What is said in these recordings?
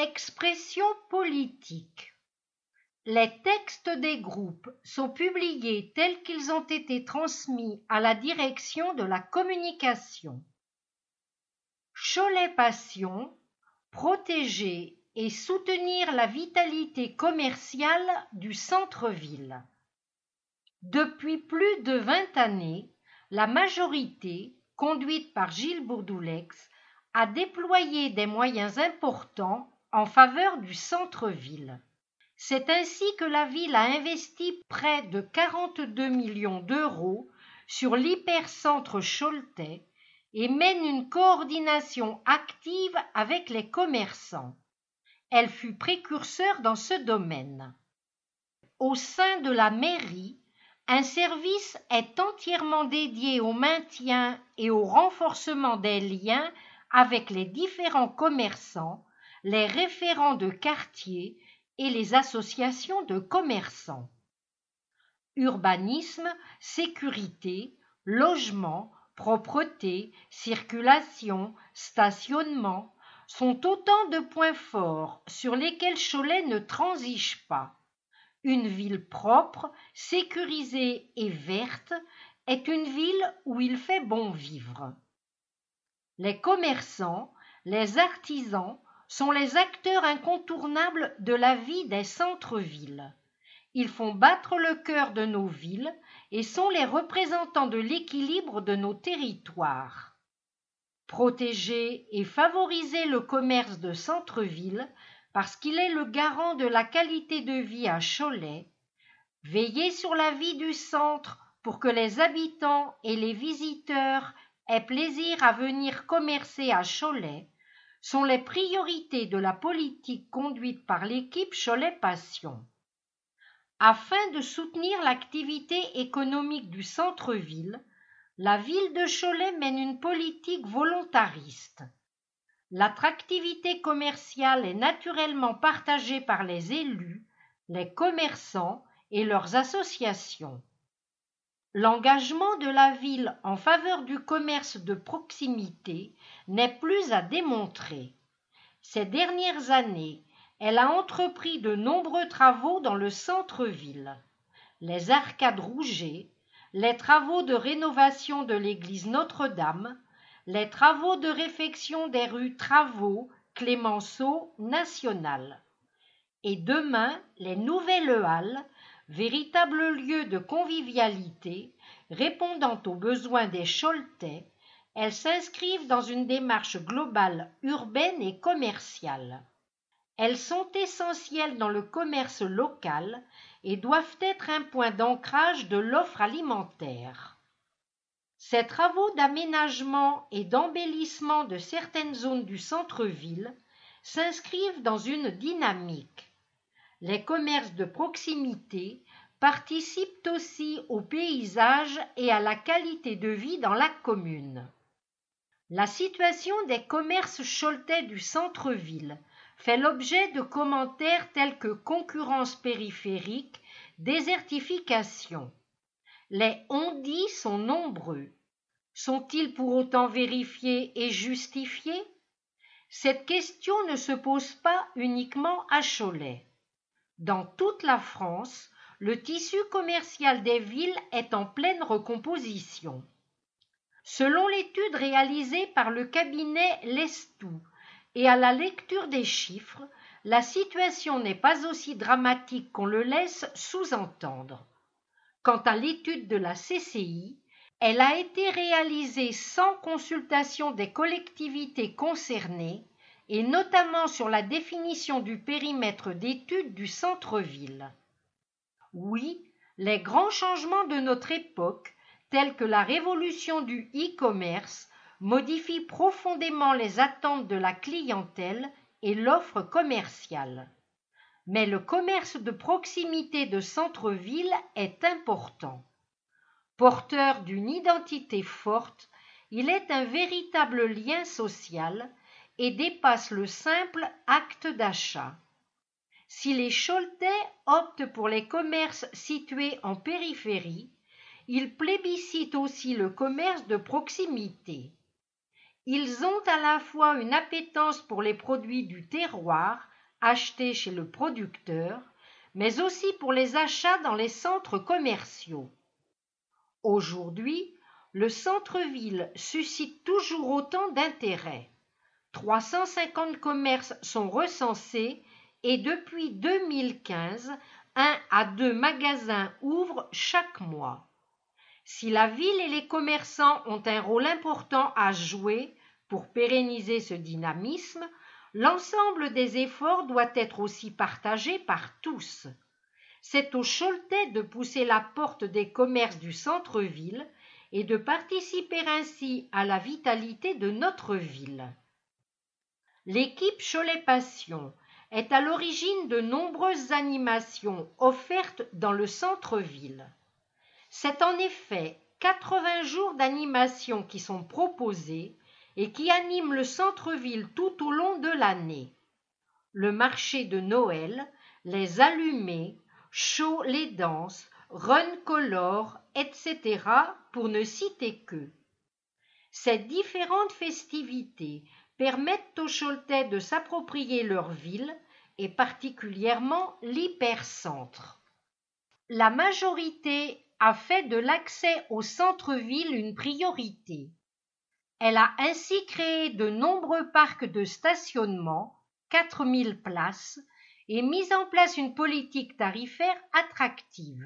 Expression politique. Les textes des groupes sont publiés tels qu'ils ont été transmis à la direction de la communication. Cholet Passion, protéger et soutenir la vitalité commerciale du centre-ville. Depuis plus de 20 années, la majorité, conduite par Gilles Bourdoulex, a déployé des moyens importants en faveur du centre-ville. C'est ainsi que la ville a investi près de 42 millions d'euros sur l'hypercentre choletais et mène une coordination active avec les commerçants. Elle fut précurseur dans ce domaine. Au sein de la mairie, un service est entièrement dédié au maintien et au renforcement des liens avec les différents commerçants, les référents de quartier et les associations de commerçants. Urbanisme, sécurité, logement, propreté, circulation, stationnement sont autant de points forts sur lesquels Cholet ne transige pas. Une ville propre, sécurisée et verte est une ville où il fait bon vivre. Les commerçants, les artisans sont les acteurs incontournables de la vie des centres-villes. Ils font battre le cœur de nos villes et sont les représentants de l'équilibre de nos territoires. Protéger et favoriser le commerce de centre-ville parce qu'il est le garant de la qualité de vie à Cholet, veiller sur la vie du centre pour que les habitants et les visiteurs aient plaisir à venir commercer à Cholet, sont les priorités de la politique conduite par l'équipe Cholet Passion. Afin de soutenir l'activité économique du centre-ville, la ville de Cholet mène une politique volontariste. L'attractivité commerciale est naturellement partagée par les élus, les commerçants et leurs associations. L'engagement de la ville en faveur du commerce de proximité n'est plus à démontrer. Ces dernières années, elle a entrepris de nombreux travaux dans le centre-ville. Les arcades Rouget, les travaux de rénovation de l'église Notre-Dame, les travaux de réfection des rues Travaux, Clémenceau, National. Et demain, les nouvelles halles, véritables lieux de convivialité, répondant aux besoins des Choletais, elles s'inscrivent dans une démarche globale urbaine et commerciale. Elles sont essentielles dans le commerce local et doivent être un point d'ancrage de l'offre alimentaire. Ces travaux d'aménagement et d'embellissement de certaines zones du centre-ville s'inscrivent dans une dynamique. Les commerces de proximité participent aussi au paysage et à la qualité de vie dans la commune. La situation des commerces choletais du centre-ville fait l'objet de commentaires tels que concurrence périphérique, désertification. Les on-dit sont nombreux. Sont-ils pour autant vérifiés et justifiés? Cette question ne se pose pas uniquement à Cholet. Dans toute la France, le tissu commercial des villes est en pleine recomposition. Selon l'étude réalisée par le cabinet Lestou et à la lecture des chiffres, la situation n'est pas aussi dramatique qu'on le laisse sous-entendre. Quant à l'étude de la CCI, elle a été réalisée sans consultation des collectivités concernées et notamment sur la définition du périmètre d'étude du centre-ville. Oui, les grands changements de notre époque, tels que la révolution du e-commerce, modifient profondément les attentes de la clientèle et l'offre commerciale. Mais le commerce de proximité de centre-ville est important. Porteur d'une identité forte, il est un véritable lien social et dépasse le simple acte d'achat. Si les Choletais optent pour les commerces situés en périphérie, ils plébiscitent aussi le commerce de proximité. Ils ont à la fois une appétence pour les produits du terroir, achetés chez le producteur, mais aussi pour les achats dans les centres commerciaux. Aujourd'hui, le centre-ville suscite toujours autant d'intérêt. 350 commerces sont recensés et depuis 2015, 1 à 2 magasins ouvrent chaque mois. Si la ville et les commerçants ont un rôle important à jouer pour pérenniser ce dynamisme, l'ensemble des efforts doit être aussi partagé par tous. C'est aux Choletais de pousser la porte des commerces du centre-ville et de participer ainsi à la vitalité de notre ville. L'équipe Cholet Passion est à l'origine de nombreuses animations offertes dans le centre-ville. C'est en effet 80 jours d'animation qui sont proposés et qui animent le centre-ville tout au long de l'année. Le marché de Noël, les allumés, show les danses, run color, etc. pour ne citer que. Ces différentes festivités permettent aux Choletais de s'approprier leur ville et particulièrement l'hypercentre. La majorité a fait de l'accès au centre-ville une priorité. Elle a ainsi créé de nombreux parcs de stationnement, 4000 places, et mis en place une politique tarifaire attractive.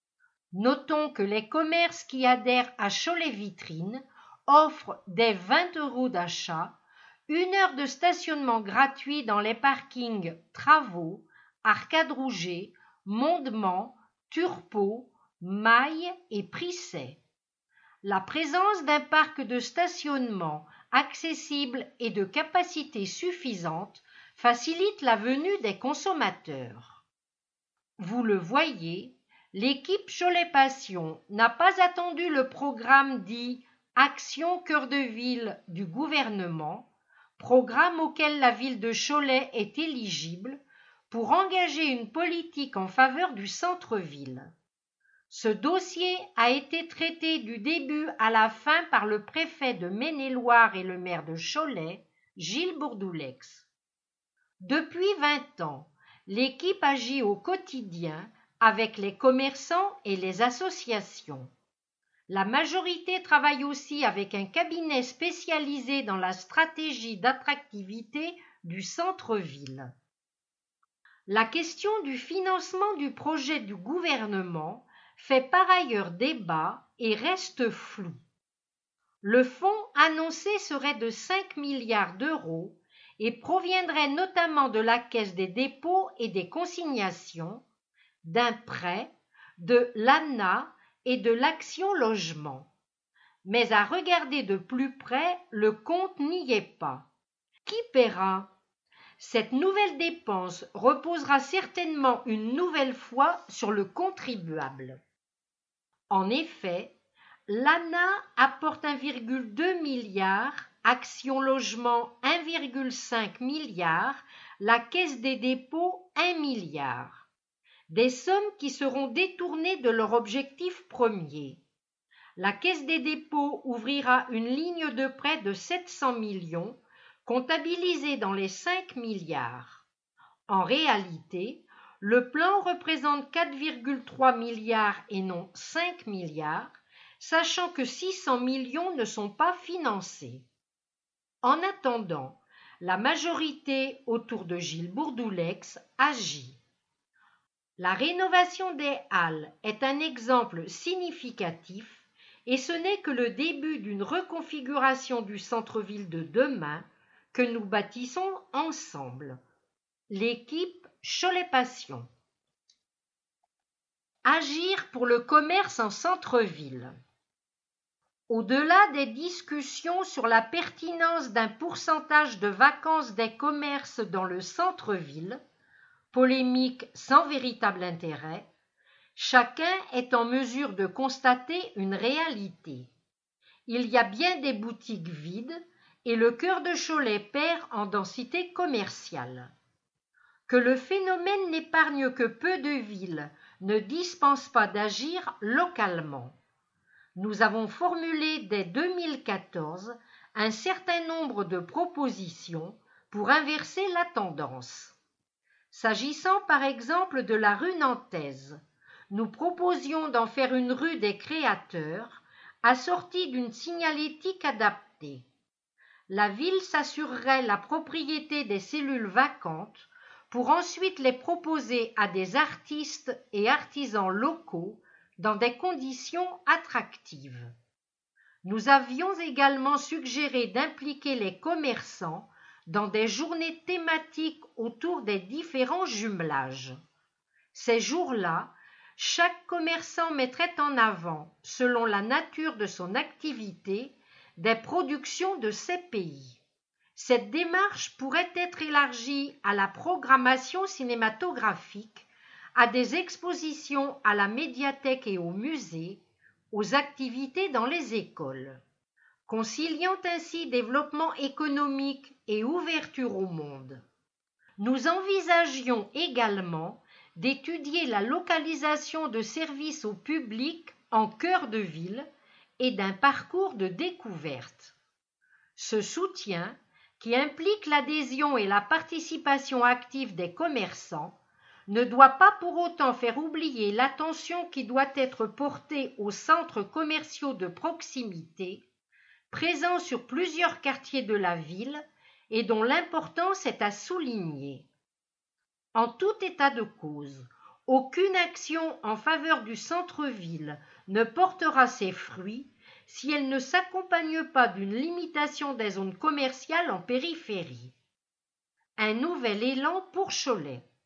Notons que les commerces qui adhèrent à Cholet Vitrine offrent dès 20 € d'achat, 1 heure de stationnement gratuit dans les parkings Travaux, Arcade Rouget, Mondement, Turpot, Maille et Prisset. La présence d'un parc de stationnement accessible et de capacité suffisante facilite la venue des consommateurs. Vous le voyez, l'équipe Cholet Passion n'a pas attendu le programme dit Action Cœur de Ville du gouvernement, programme auquel la ville de Cholet est éligible, pour engager une politique en faveur du centre-ville. Ce dossier a été traité du début à la fin par le préfet de Maine-et-Loire et le maire de Cholet, Gilles Bourdoulex. Depuis 20 ans, l'équipe agit au quotidien avec les commerçants et les associations. La majorité travaille aussi avec un cabinet spécialisé dans la stratégie d'attractivité du centre-ville. La question du financement du projet du gouvernement fait par ailleurs débat et reste floue. Le fonds annoncé serait de 5 milliards d'euros et proviendrait notamment de la Caisse des dépôts et des consignations, d'un prêt, de l'ANA et de l'Action Logement. Mais à regarder de plus près, le compte n'y est pas. Qui paiera ? Cette nouvelle dépense reposera certainement une nouvelle fois sur le contribuable. En effet, l'ANA apporte 1,2 milliard, Action Logement 1,5 milliard, la Caisse des dépôts 1 milliard. Des sommes qui seront détournées de leur objectif premier. La Caisse des dépôts ouvrira une ligne de prêt de 700 millions, comptabilisée dans les 5 milliards. En réalité, le plan représente 4,3 milliards et non 5 milliards, sachant que 600 millions ne sont pas financés. En attendant, la majorité autour de Gilles Bourdoulex agit. La rénovation des halles est un exemple significatif et ce n'est que le début d'une reconfiguration du centre-ville de demain que nous bâtissons ensemble. L'équipe Cholet Passion. Agir pour le commerce en centre-ville. Au-delà des discussions sur la pertinence d'un pourcentage de vacances des commerces dans le centre-ville, polémique sans véritable intérêt, chacun est en mesure de constater une réalité. Il y a bien des boutiques vides et le cœur de Cholet perd en densité commerciale. Que le phénomène n'épargne que peu de villes ne dispense pas d'agir localement. Nous avons formulé dès 2014 un certain nombre de propositions pour inverser la tendance. S'agissant par exemple de la rue nantaise, nous proposions d'en faire une rue des créateurs, assortie d'une signalétique adaptée. La ville s'assurerait la propriété des cellules vacantes pour ensuite les proposer à des artistes et artisans locaux dans des conditions attractives. Nous avions également suggéré d'impliquer les commerçants dans des journées thématiques autour des différents jumelages. Ces jours-là, chaque commerçant mettrait en avant, selon la nature de son activité, des productions de ces pays. Cette démarche pourrait être élargie à la programmation cinématographique, à des expositions à la médiathèque et au musée, aux activités dans les écoles. Conciliant ainsi développement économique et ouverture au monde. Nous envisagions également d'étudier la localisation de services au public en cœur de ville et d'un parcours de découverte. Ce soutien, qui implique l'adhésion et la participation active des commerçants, ne doit pas pour autant faire oublier l'attention qui doit être portée aux centres commerciaux de proximité, présents sur plusieurs quartiers de la ville et dont l'importance est à souligner. En tout état de cause, aucune action en faveur du centre-ville ne portera ses fruits si elle ne s'accompagne pas d'une limitation des zones commerciales en périphérie. Un nouvel élan pour Cholet.